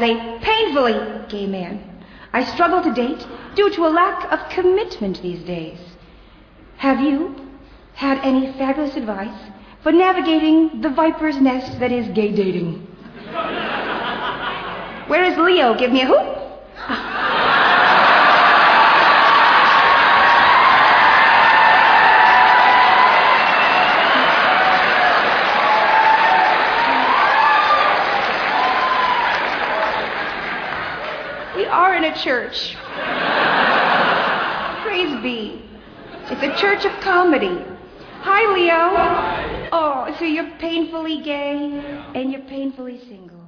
as a painfully gay man, I struggle to date due to a lack of commitment these days. Have you had any fabulous advice for navigating the viper's nest that is gay dating? Where is Leo? Give me a hoop. We are in a church. Praise be. It's a church of comedy. Hi, Leo. Oh, so you're painfully gay and you're painfully single.